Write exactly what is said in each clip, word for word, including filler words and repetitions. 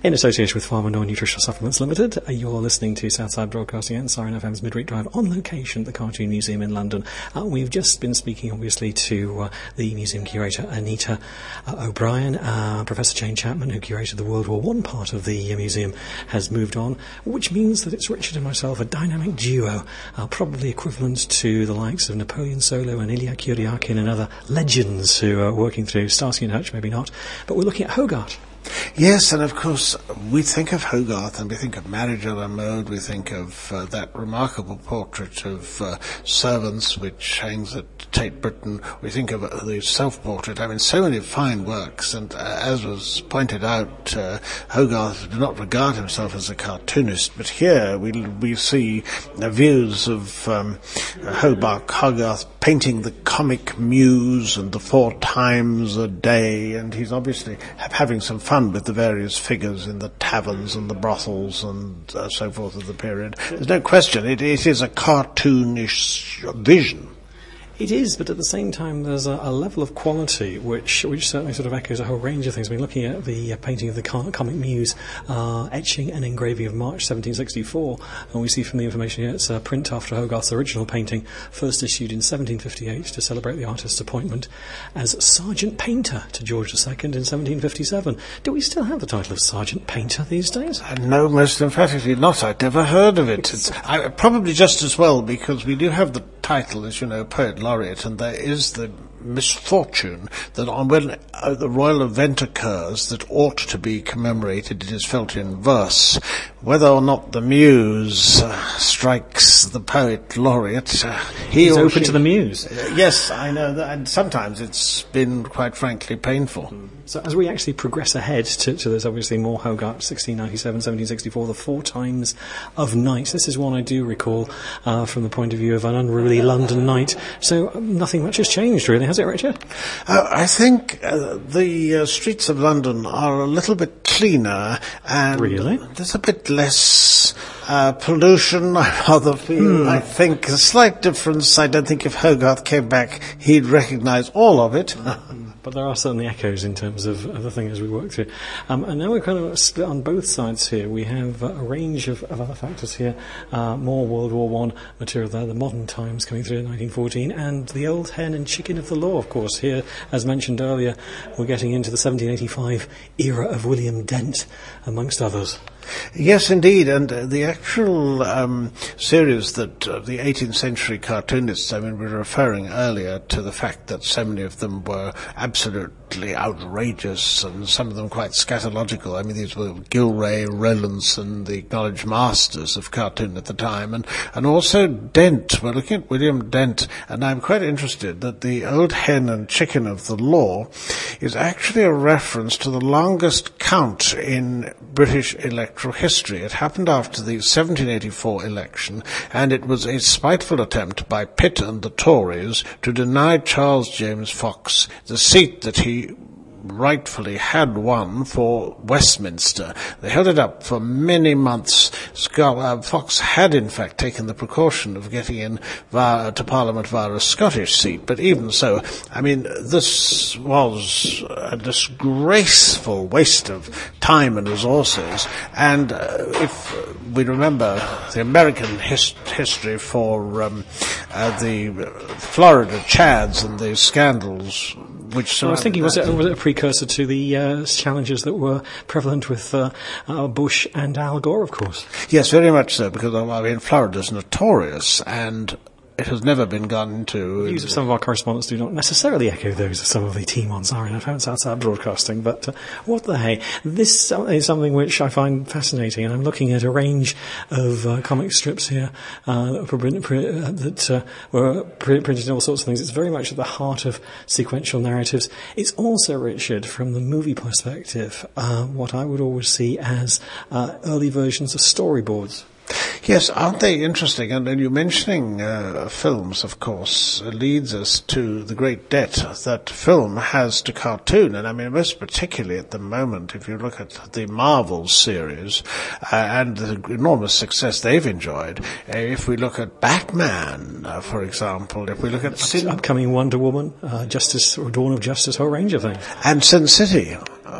In association with Pharma Nutritional Supplements Limited, you're listening to Southside Broadcasting and Siren F M's Midweek Drive on location at the Cartoon Museum in London. Uh, we've just been speaking, obviously, to uh, the museum curator, Anita uh, O'Brien. Uh, Professor Jane Chapman, who curated the World War One part of the uh, museum, has moved on, which means that it's Richard and myself, a dynamic duo, uh, probably equivalent to the likes of Napoleon Solo and Ilya Kuryakin and other legends who are working through Starsky and Hutch, maybe not. But we're looking at Hogarth. Yes, and of course, we think of Hogarth and we think of Marriage a la Mode, we think of uh, that remarkable portrait of uh, servants which hangs at Tate Britain, we think of uh, the self-portrait. I mean, so many fine works, and uh, as was pointed out, uh, Hogarth did not regard himself as a cartoonist, but here we we see uh, views of um, Hobart Hogarth painting the comic muse and the four times a day, and he's obviously ha- having some fun with the various figures in the taverns and the brothels and uh, so forth of the period. There's no question, it, it is a cartoonish vision. It is, but at the same time, there's a, a level of quality which which certainly sort of echoes a whole range of things. I mean, looking at the uh, painting of the car- comic muse, uh, etching and engraving of March seventeen sixty-four, and we see from the information here it's a print after Hogarth's original painting, first issued in seventeen fifty-eight to celebrate the artist's appointment as Sergeant Painter to George the Second in seventeen fifty-seven. Do we still have the title of Sergeant Painter these days? Uh, no, most emphatically not. I'd never heard of it. It's I, probably just as well, because we do have the title, as you know, Poet Laureate, and there is the misfortune that on when uh, the royal event occurs that ought to be commemorated, it is felt in verse. Whether or not the muse uh, strikes the poet laureate, uh, he He's or open she, to the muse. Uh, yes, I know that, and sometimes it's been quite frankly painful. Mm. So as we actually progress ahead to, to there's obviously more Hogarth, sixteen ninety-seven, seventeen sixty-four, the Four Times of Night. This is one I do recall uh, from the point of view of an unruly London night. So um, nothing much has changed, really, has it, Richard? Uh, I think uh, the uh, streets of London are a little bit cleaner, and really? There's a bit less uh, pollution, I rather feel. Hmm. I think a slight difference. I don't think if Hogarth came back, he'd recognise all of it. But there are certainly echoes in terms of, of the thing as we work through. Um, and now we're kind of split on both sides here. We have uh, a range of, of other factors here. Uh, more World War One material there, the modern times coming through in nineteen fourteen, and the old hen and chicken of the law, of course. Here, as mentioned earlier, we're getting into the seventeen eighty-five era of William Dent, amongst others. Yes, indeed, and uh, the actual um, series that uh, the eighteenth century cartoonists, I mean, we were referring earlier to the fact that so many of them were absolutely outrageous and some of them quite scatological. I mean, these were Gilray, Rowlandson, the acknowledged masters of cartoon at the time, and, and also Dent. We're looking at William Dent, and I'm quite interested that the old hen and chicken of the law is actually a reference to the longest count in British electoral history. It happened after the seventeen eighty-four election, and it was a spiteful attempt by Pitt and the Tories to deny Charles James Fox the seat that he rightfully had won for Westminster. They held it up for many months. Uh, Fox had in fact taken the precaution of getting in via, to Parliament via a Scottish seat, but even so, I mean, this was a disgraceful waste of time and resources, and uh, if we remember the American his- history for um, uh, the Florida Chads and the scandals which... I was thinking, was it, was it a precursor to the uh, challenges that were prevalent with uh, uh, Bush and Al Gore, of course? Yes, very much so, because I mean, Florida's notorious, and it has never been gone into... The views of some of our correspondents do not necessarily echo those of some of the team on Siren F M Southside Broadcasting, but uh, what the hey. This is something which I find fascinating, and I'm looking at a range of uh, comic strips here uh, that, were, print, print, uh, that uh, were printed in all sorts of things. It's very much at the heart of sequential narratives. It's also, Richard, from the movie perspective, uh, what I would always see as uh, early versions of storyboards. Yes, aren't they interesting? And, and you mentioning uh, films, of course, leads us to the great debt that film has to cartoon. And I mean, most particularly at the moment, if you look at the Marvel series uh, and the enormous success they've enjoyed, uh, if we look at Batman, uh, for example, if we look at... Sin- upcoming Wonder Woman, uh, Justice or Dawn of Justice, a whole range of things. And Sin City. Uh,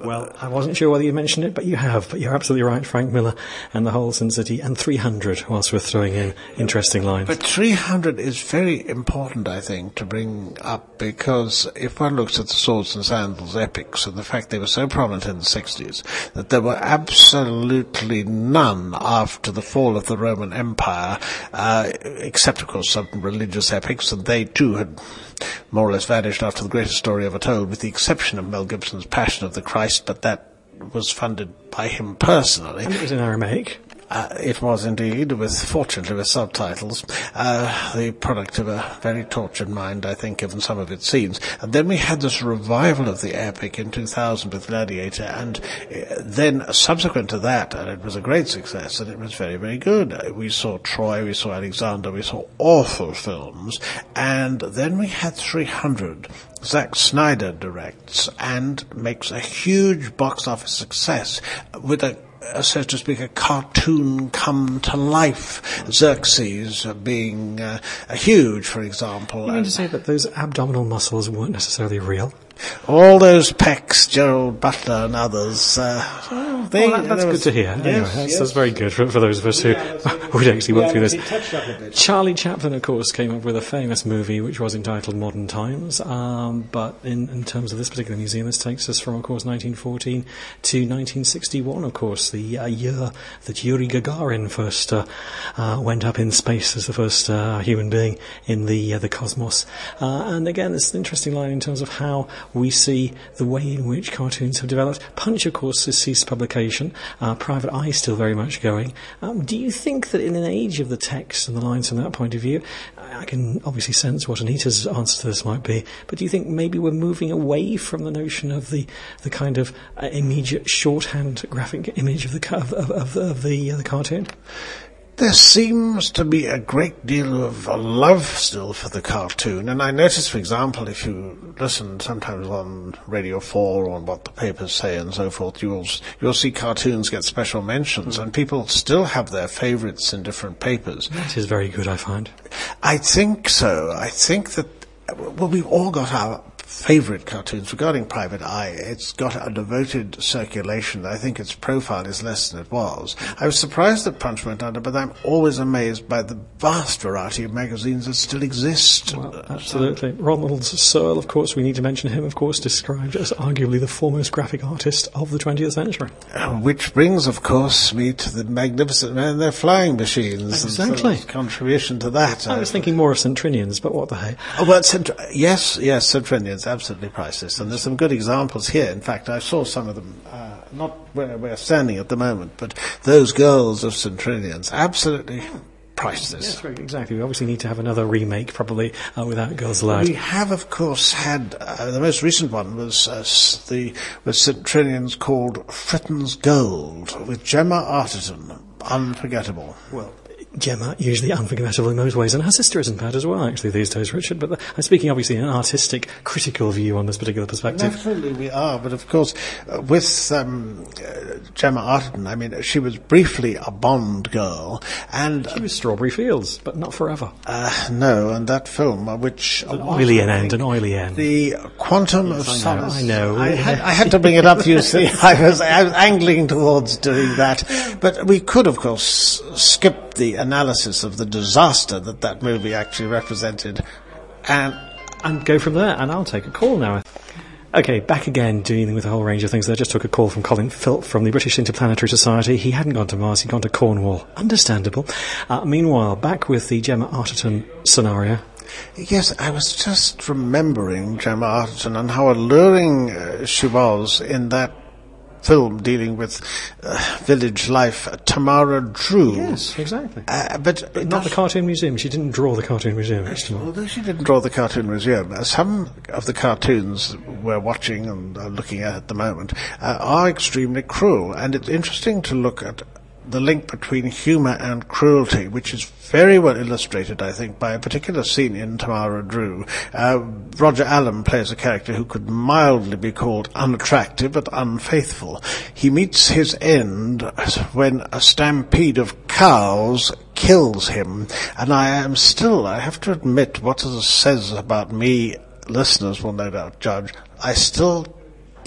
Well, I wasn't sure whether you mentioned it, but you have. But you're absolutely right, Frank Miller and the whole Sin City, and three hundred, whilst we're throwing in interesting lines. But three hundred is very important, I think, to bring up, because if one looks at the Swords and Sandals epics and the fact they were so prominent in the sixties, that there were absolutely none after the fall of the Roman Empire, uh, except, of course, some religious epics, and they too had more or less vanished after the greatest story ever told, with the exception of Mel Gibson's Passion of the Christ, but that was funded by him personally. And it was in Aramaic. Uh, it was indeed, with fortunately with subtitles, uh, the product of a very tortured mind, I think, given some of its scenes. And then we had this revival of the epic in two thousand with Gladiator, and uh, then subsequent to that, and it was a great success, and it was very, very good. Uh, we saw Troy, we saw Alexander, we saw awful films, and then we had three hundred. Zack Snyder directs and makes a huge box office success with a Uh, so to speak, a cartoon come to life. Xerxes uh, being uh, a huge, for example. You mean to say that those abdominal muscles weren't necessarily real? All those pecs, Gerald Butler and others. Uh, oh, they, well, that, that's good was, to hear. Yes, anyway, that's, yes. that's very good for, for those of us who would actually work yeah, through this. Charlie Chaplin, of course, came up with a famous movie which was entitled Modern Times. Um, but in, in terms of this particular museum, this takes us from, of course, nineteen fourteen to nineteen sixty-one, of course, the uh, year that Yuri Gagarin first uh, uh, went up in space as the first uh, human being in the uh, the cosmos. Uh, and again, it's an interesting line in terms of how we see the way in which cartoons have developed. Punch, of course, has ceased publication. Uh, Private Eye still very much going. Um, do you think that in an age of the text and the lines from that point of view, I can obviously sense what Anita's answer to this might be, but do you think maybe we're moving away from the notion of the, the kind of uh, immediate shorthand graphic image of the of, of, of, of the, uh, the cartoon? There seems to be a great deal of uh, love still for the cartoon, and I notice, for example, if you listen sometimes on Radio four or on what the papers say and so forth, you'll you'll see cartoons get special mentions, mm. and people still have their favourites in different papers. That is very good, I find. I think so. I think that, well, we've all got our favourite cartoons. Regarding Private Eye, it's got a devoted circulation. I think its profile is less than it was. I was surprised that Punch went under, but I'm always amazed by the vast variety of magazines that still exist. Well, absolutely. Ronald Searle, of course, we need to mention him, of course, described as arguably the foremost graphic artist of the twentieth century. Uh, which brings, of course, me to the Magnificent Man and their flying machines. Exactly. And contribution to that. I was thinking more of Centrinians, but what the heck? Oh, well, Cent- yes, yes, Centrinians. Absolutely priceless, and there's some good examples here. In fact, I saw some of them, uh, not where we're standing at the moment, but those girls of Centrinians, absolutely priceless. Yes, right, exactly. We obviously need to have another remake, probably, uh, without girls allowed. We have, of course, had, uh, the most recent one was uh, the was Centrinians called Fritton's Gold, with Gemma Arterton. Unforgettable. Well, Gemma, usually unforgettable in most ways, and her sister isn't bad as well, actually, these days, Richard. But the, I'm speaking, obviously, in an artistic, critical view on this particular perspective. Naturally, we are, but of course, uh, with um, uh, Gemma Arterton, I mean, she was briefly a Bond girl, and she was Strawberry Fields, but not forever. Uh, no, and that film, uh, which an oily end, an oily end, the Quantum yes, of I Solace. I know. I had, I had to bring it up. You see, I was, I was angling towards doing that, but we could, of course, skip the analysis of the disaster that that movie actually represented, and and go from there. And I'll take a call now. Okay, back again, dealing with a whole range of things. I just took a call from Colin Philp from the British Interplanetary Society. He hadn't gone to Mars, he'd gone to Cornwall. Understandable. Uh, meanwhile, back with the Gemma Arterton scenario. Yes, I was just remembering Gemma Arterton and how alluring uh, she was in that film dealing with uh, village life, uh, Tamara Drew. Yes, exactly. Uh, but, but not the Cartoon Museum. She didn't draw the Cartoon Museum. Although she didn't draw the Cartoon Museum, uh, some of the cartoons we're watching and uh, looking at at the moment uh, are extremely cruel, and it's interesting to look at the link between humour and cruelty, which is very well illustrated, I think, by a particular scene in Tamara Drew. Uh, Roger Allen plays a character who could mildly be called unattractive but unfaithful. He meets his end when a stampede of cows kills him, and I am still, I have to admit, what this says about me, listeners will no doubt judge, I still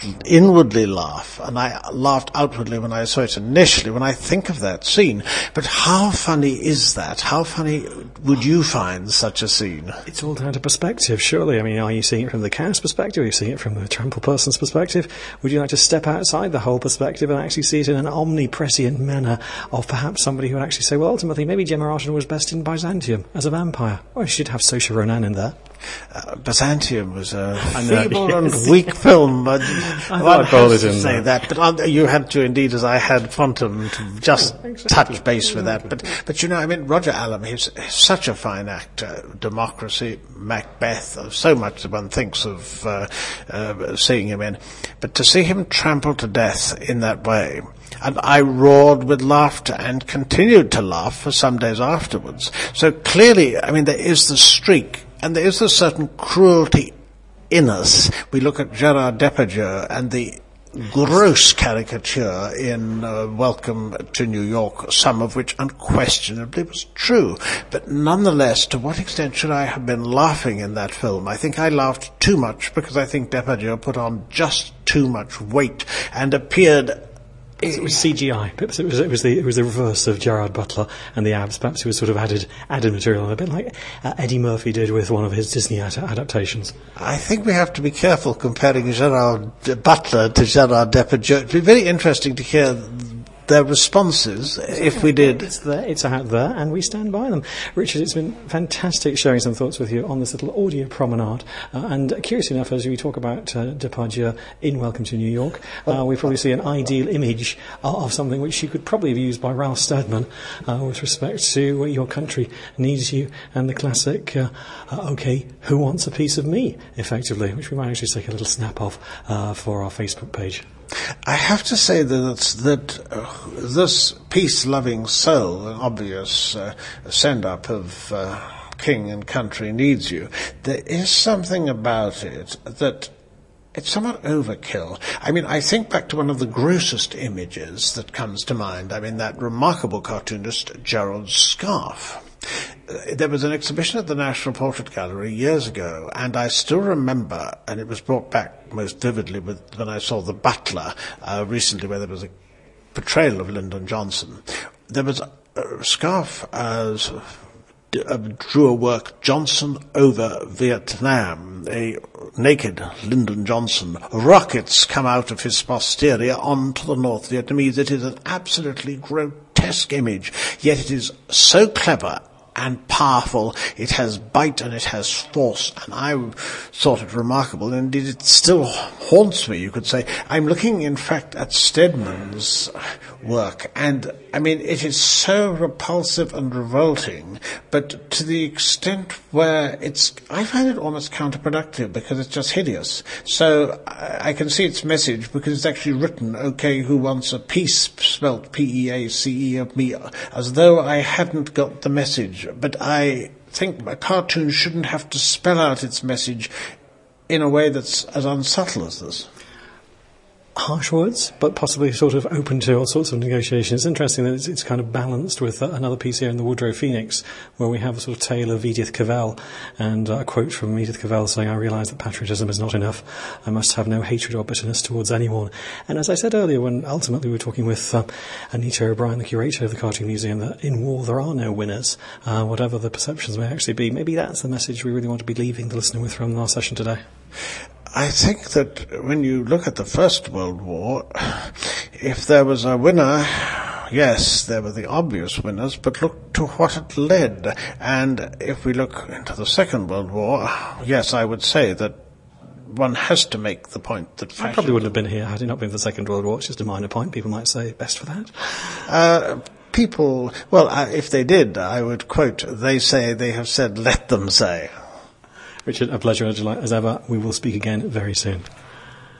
inwardly laugh, and I laughed outwardly when I saw it initially, when I think of that scene. But how funny is that? How funny would you find such a scene? It's all down to perspective, surely. I mean, are you seeing it from the cow's perspective? Are you seeing it from the trample person's perspective? Would you like to step outside the whole perspective and actually see it in an omniprescient manner of perhaps somebody who would actually say, well, ultimately, maybe Gemma Arterton was best in Byzantium as a vampire? Or she should have Saoirse Ronan in there. Uh, Byzantium was a know, feeble yes. and weak film. I, I one thought has it to in say there. that, but uh, you had to indeed, as I had Fontaine, to just touch base with that. But, but you know, I mean, Roger Allam, he's, he's such a fine actor. Democracy, Macbeth, uh, so much that one thinks of uh, uh, seeing him in. But to see him trampled to death in that way, and I roared with laughter and continued to laugh for some days afterwards. So clearly, I mean, there is the streak, and there is a certain cruelty in us. We look at Gerard Depardieu and the gross caricature in uh, Welcome to New York, some of which unquestionably was true. But nonetheless, to what extent should I have been laughing in that film? I think I laughed too much because I think Depardieu put on just too much weight and appeared... It was C G I. Perhaps it was it was the it was the reverse of Gerard Butler and the abs. Perhaps it was sort of added added material, a bit like uh, Eddie Murphy did with one of his Disney ad- adaptations. I think we have to be careful comparing Gerard Butler to Gerard Depardieu. It'd be very interesting to hear their responses if we did. It's there, it's out there, and we stand by them. Richard, it's been fantastic sharing some thoughts with you on this little audio promenade. Uh, and curiously enough, as we talk about uh, Depardieu in Welcome to New York, uh, we probably see an ideal image uh, of something which you could probably have used by Ralph Steadman uh, with respect to uh, Your Country Needs You and the classic, uh, uh, OK, Who Wants a Piece of Me, effectively, which we might actually take a little snap of uh, for our Facebook page. I have to say that that uh, this peace-loving soul, an obvious uh, send-up of uh, King and Country Needs You, there is something about it that it's somewhat overkill. I mean, I think back to one of the grossest images that comes to mind. I mean, that remarkable cartoonist Gerald Scarfe. Uh, there was an exhibition at the National Portrait Gallery years ago, and I still remember, and it was brought back most vividly with, when I saw The Butler uh, recently, where there was a portrayal of Lyndon Johnson. There was uh, Scarfe as uh, drew a work, Johnson over Vietnam, a naked Lyndon Johnson. Rockets come out of his posterior onto the North Vietnamese. It is an absolutely grotesque image, yet it is so clever and powerful. It has bite and it has force, and I thought it remarkable. And indeed, it still haunts me, you could say. I'm looking, in fact, at Steadman's work, and I mean, it is so repulsive and revolting, but to the extent where it's, I find it almost counterproductive because it's just hideous. So I, I can see its message because it's actually written, OK, who wants a piece, spelt P E A C E of me, as though I hadn't got the message. But I think a cartoon shouldn't have to spell out its message in a way that's as unsubtle as this. Harsh words, but possibly sort of open to all sorts of negotiations. It's interesting that it's, it's kind of balanced with uh, another piece here in the Woodrow Phoenix, where we have a sort of tale of Edith Cavell, and uh, a quote from Edith Cavell saying, "I realise that patriotism is not enough. I must have no hatred or bitterness towards anyone." And as I said earlier, when ultimately we were talking with uh, Anita O'Brien, the curator of the Cartoon Museum, that in war there are no winners, uh, whatever the perceptions may actually be. Maybe that's the message we really want to be leaving the listener with from our session today. I think that when you look at the First World War, if there was a winner, yes, there were the obvious winners, but look to what it led. And if we look into the Second World War, yes, I would say that one has to make the point that fascism... I probably wouldn't have been here had it not been for the Second World War. It's just a minor point. People might say, best for that. Uh, people, well, uh, if they did, I would quote, they say, they have said, let them say. Richard, a pleasure as ever. We will speak again very soon.